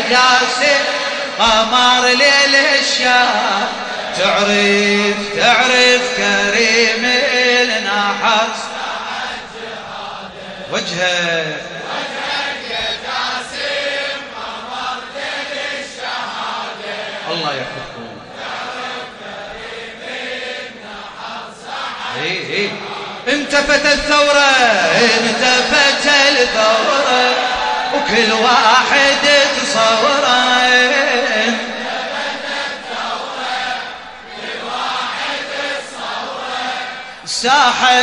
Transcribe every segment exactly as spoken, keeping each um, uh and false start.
جاسم قمر ليل الشام تعرف تعرف كريم النحر وجهه الله يحفظكم. اي اي انتفت الثورة انتفت الثورة وكل واحد تصوره انتفت الثورة كل واحد تصوره ساحة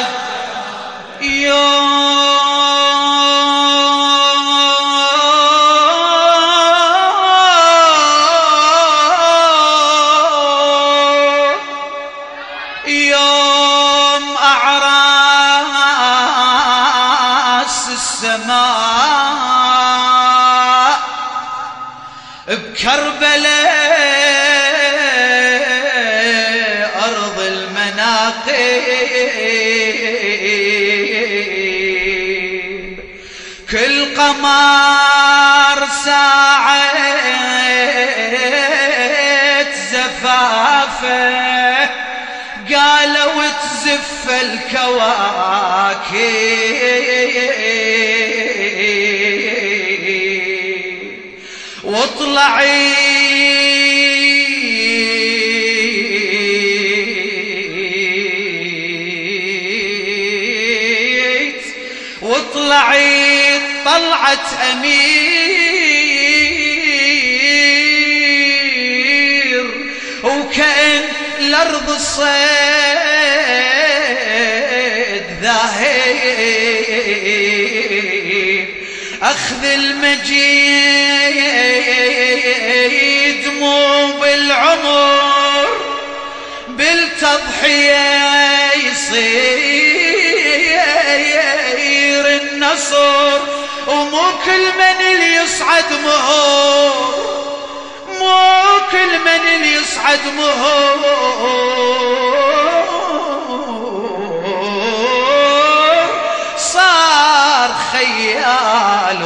يوم السماء بكربلاء أرض المناقب كل قمر ساعة زفافه قالوا تزف الكواكب واطلعيت واطلعيت طلعت أمير وكأن الأرض الصيد ذاهب أخذ المجيد مو بالعمر بالتضحية يصير النصر ومو كل من اللي يصعد مهور مو كل من اللي يصعد مهور صار خيال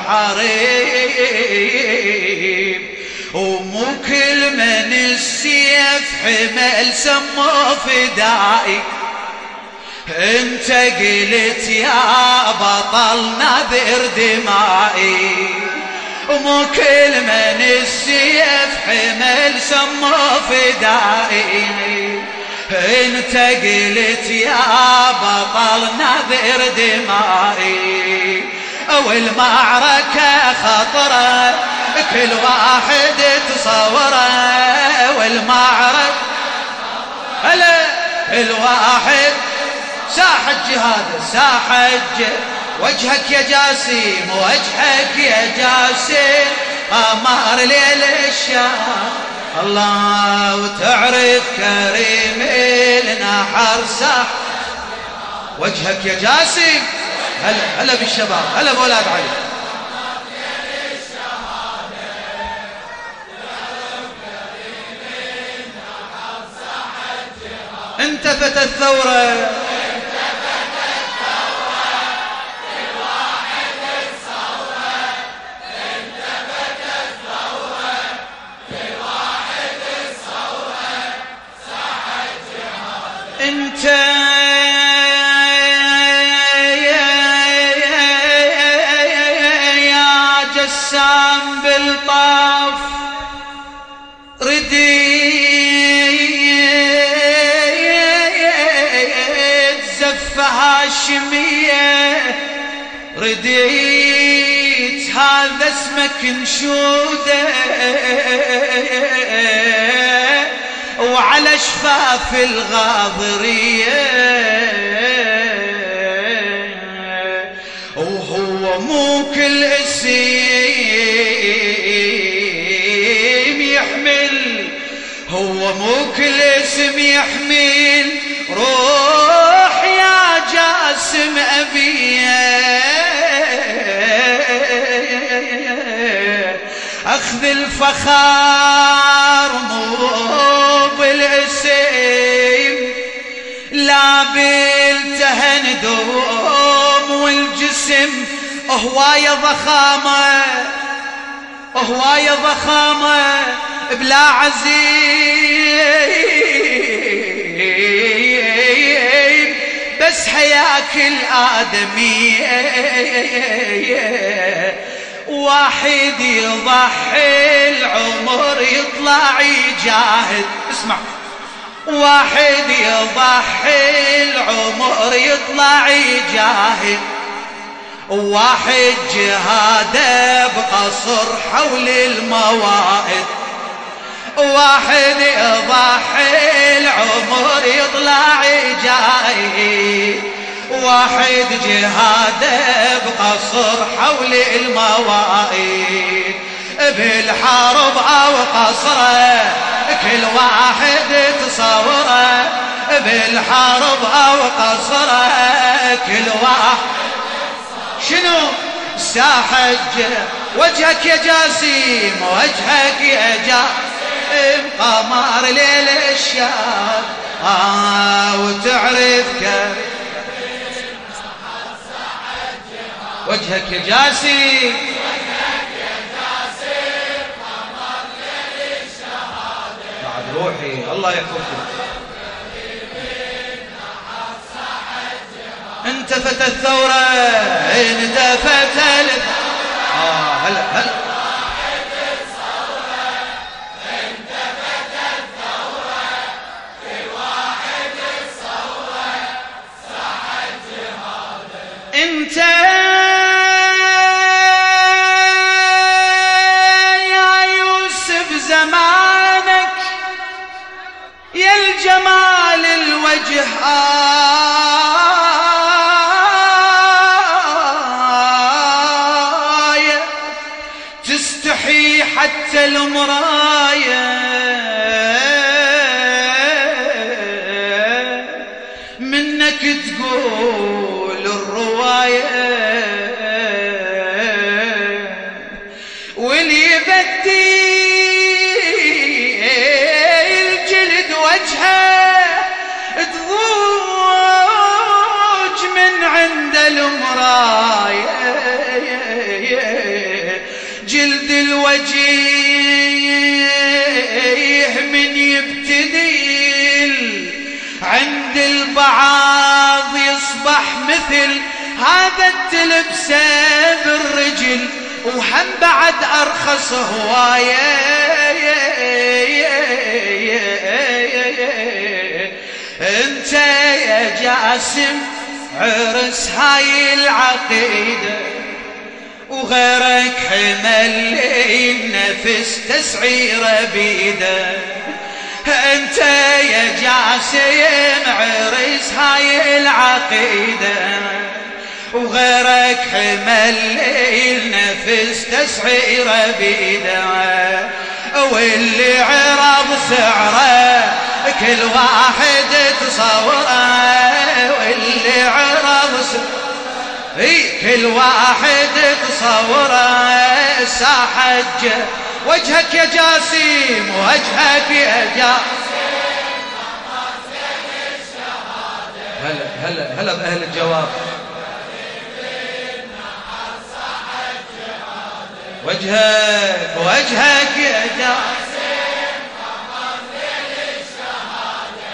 ومحارب ومو كل من السيف حمل سموه فدائي انت قلت يا بطل نذر دمائي ومو كل من السيف حمل سموه فدائي انت قلت يا بطل نذر دمائي والمعركة خطرة كل واحد تصوره والمعركة هلا الواحد ساحة جهاد ساحة جهاد وجهك يا جاسم وجهك يا جاسم قمر ليل الشام الله وتعرف كريم النحر صح وجهك يا جاسم هلا هلا بالشباب هلا بولاد علي انتفت الثورة انت يا جسام بالطاف رديت زفة هاشمية رديت هذا اسمك نشوده وعلى شفاف الغاضرية وهو مو كل اسم يحمل هو مو كل اسم يحمل روح يا جاسم أبيه أخذ الفخار مو بالاسم لا بالتهندوم والجسم هواية ضخامة هواية ضخامة بلا عزيز، بس حياك الآدمي واحد يضحي العمر يطلع يجاهد. اسمع، واحد يضحي العمر يطلع يجاهد، واحد جهاده بقصر حول الموائد، واحد يضحي العمر يطلع يجاهد، واحد جهاده بقصر حول الموائد، بالحرب او قصره كل واحد تصوره، بالحرب او قصره كل واحد شنو ساحج وجهك يا جاسم، وجهك يا جاسم قمر ليل الشام، آه وتعرف كيف وجهك يا جاسم، وجهك يا جاسم قمر ليل الشهادة. بعد روحي الله يحفظك. انتفت الثورة انتفت الثورة، آه هلا هلا انتفت الثورة، كل واحد الثورة صاحت جهاده. انت يا يوسف زمانك يا الجمال الوجه، حتى المراية منك تقول الرواية، واللي يبدي الجلد وجهه تضوج من عند المراية، جلد الوجيه من يبتدي عند البعض يصبح مثل هذا التلبسه بالرجل، وهم بعد أرخص هواية. انت يا جاسم عرس هاي العقيدة، وغيرك حمل النفس تسعيره بيده. انت يا جاسم عرس هاي العقيدة، وغيرك حمل النفس تسعيره بيده، واللي عرض سعره كل واحد تصوره، واللي عرض سعره كل واحد تصوره ساحج. وجهك يا جاسم، وجهك يا جاسم هلا هلا هلا بأهل الجواب. وجهك وجهك يا جاسم قمر ليل الشهادة،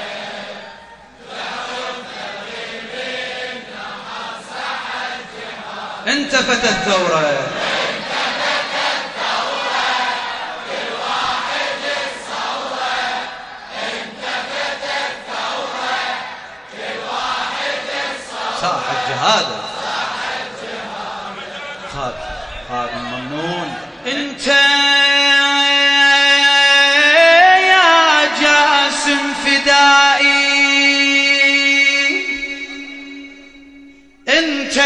انتفت الثورة انتفت الثورة، كل واحد الثورة انتفت الثورة، كل واحد الثورة صاح الجهاد خاد خاد ممنون. انت يا جاسم فدائي، انت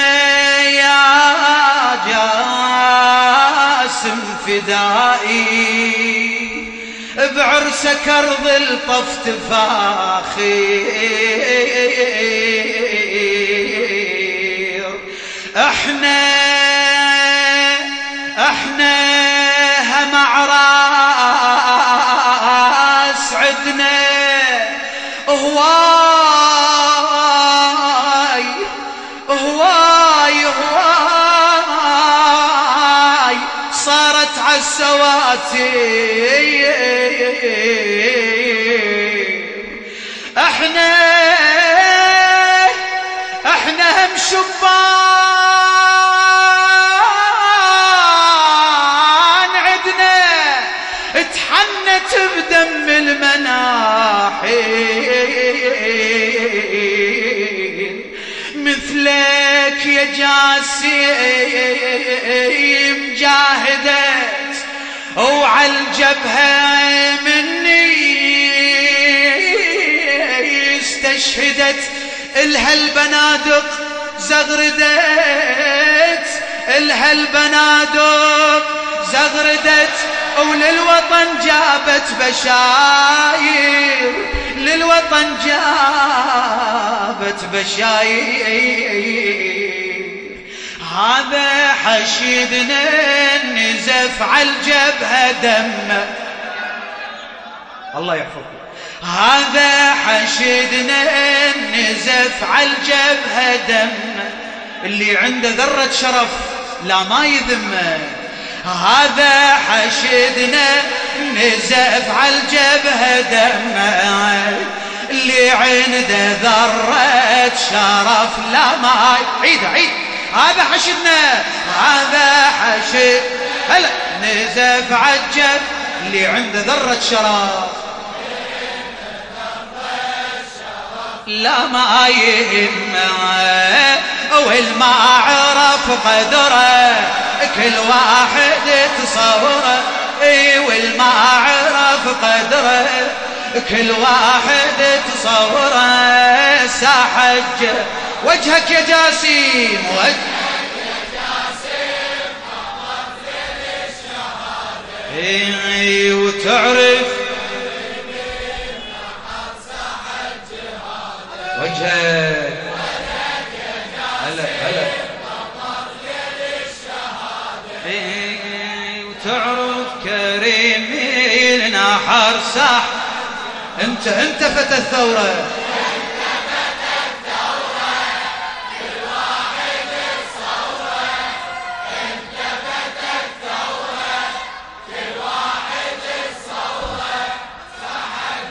فدائي بعرسك ارض الطف تفاخير. احنا احنا هم عراس عدنا هواي هواي هواي صارت احنا احنا هم شبان عدنا اتحنت بدم المناحين مثلك يا جاسم جاهدت وعلى الجبهة مني استشهدت الها البنادق زغردت الها البنادق زغردت وللوطن جابت بشاير للوطن جابت بشاير هذا حشيدنا نزف على الجبهة دمه الله يحفظكم هذا حشيدنا نزف على الجبهة دمه اللي عنده ذرة شرف لا ما يذمه هذا حشدنا نزف على الجبهة دمه اللي عنده ذرة شرف لا ما عيد عيد هذا حشدنا هذا حشد هلا نزف على الجبهة اللي عنده ذرة شرف لا ما يهمه والما عرف قدره كل واحد تصوره اي والما عرف قدره كل واحد تصوره ساحج وجهك يا جاسم وجهك يا جاسم قمر زين الشهادة اي وتعرف وجهك هلا هلا وتعرف كريم النحر صح انت انت فتى الثورة انت فتى الثورة كل واحد الثورة انت فتى الثورة كل واحد الثورة صح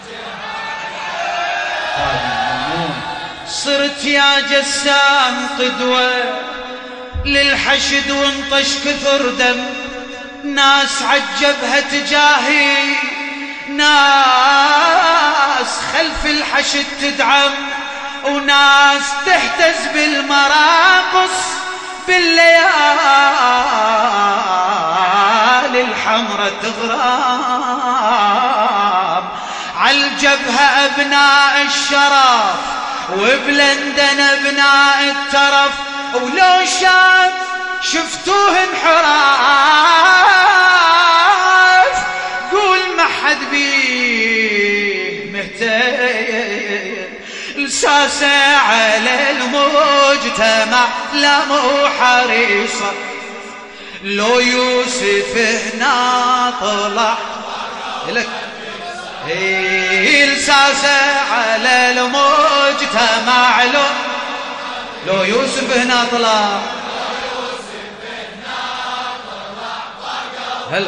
الجهاد صرت يا جسام قدوة للحشد وانطش كثر دم ناس عجبها تجاهي ناس خلف الحشد تدعم وناس تحتز بالمراقص بالليالي الحمرة تغرام عالجبهة أبناء الشرف وبلندن أبناء الترف ولو شاف شفتوه انحراف قول ما حد بيه مهتم لساسه على المجتمع لا مو حريصه لو يوسف هنا طلع لك لساسه على المجتمع لو لو يوسف هنا طلع هلا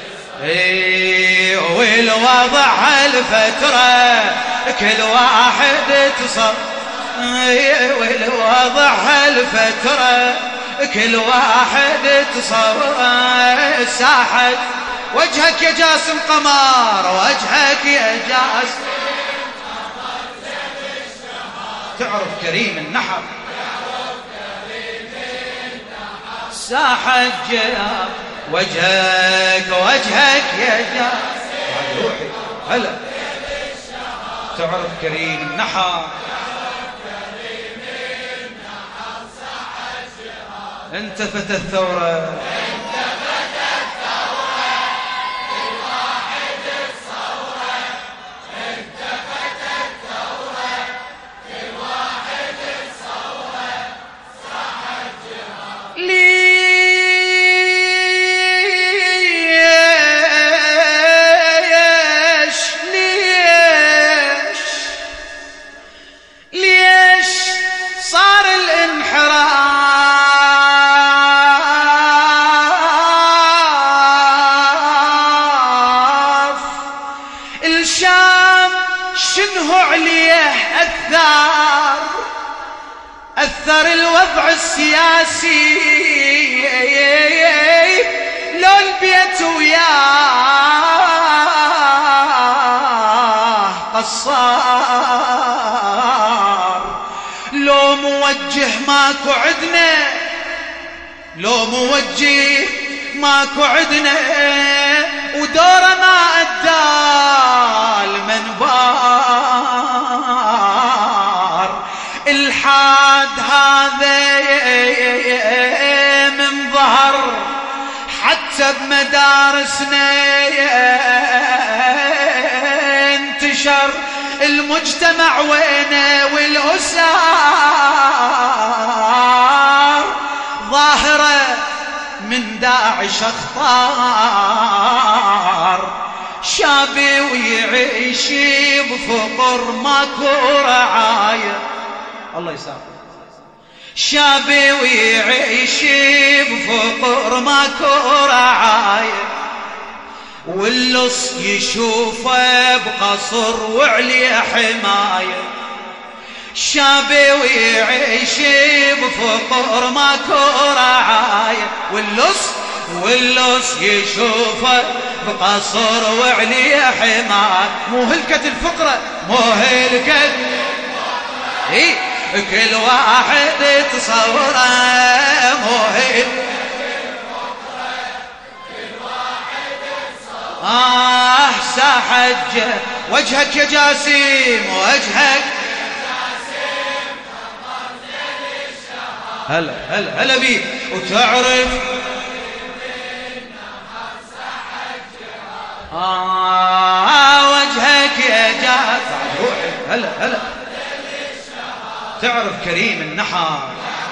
اي والوضع هالفترة كل واحد تصر اي والوضع هالفترة كل واحد تصور ساحت وجهك يا جاسم قمر وجهك يا جاسم تعرف كريم النحر ساحت جياب وجهك وجهك يا جاسم روحي هلا تعرف كريم النحر انت فتى الثورة تأثر الوضع السياسي لو البيت وياه قصار، لو موجه ماكو عدنا، لو موجه ماكو عدنا، ودوره ما أدى المنبار. الحاد هذا من ظهر حتى بمدارسنا انتشر، المجتمع وينه والأسار، ظاهرة من داعش اخطار، شابي ويعيش بفقر ماكو رعاية. الله يسامحك. شابي ويعيش بفقر ماكو رعاية، واللص يشوفه بقصر وعليه حماية. شابي ويعيش بفقر ماكو رعاية، واللص واللص يشوفه بقصر وعليه حماية. مو هلكة الفقرة، مو هلكة إيه، كل واحد تصوره، مو هلكة آه ساحج وجهك يا جاسم، وجهك هلا هلا هلا بيك. وتعرف آه وجهك يا جاسم، روحي هلا هلا. تعرف كريم النحر،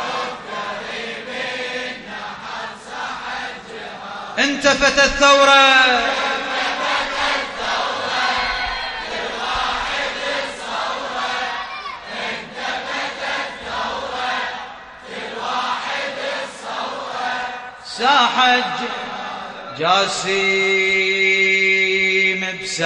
انت فتى الثورة، ساحج جاسم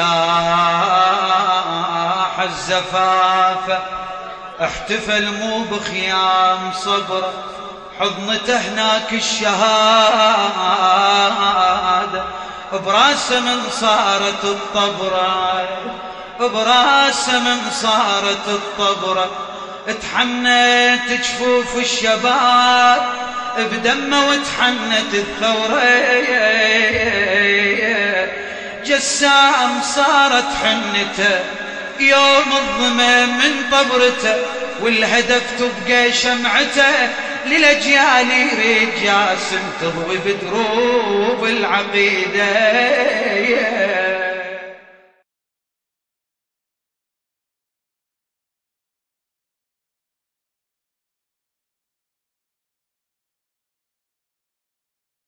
بساح الزفافة، احتفل مو بخيام صبر، حضنته هناك الشهادة، براسه من صارت الطبرة، براسه من صارت الطبرة، اتحنت جفوف الشباب بدمه وتحنت الثورة، جسام صارت حنته يوم الظما من طبرته، والهدف تبقى شمعته للأجيال يريد جاسم تضوي بدروب العقيدة.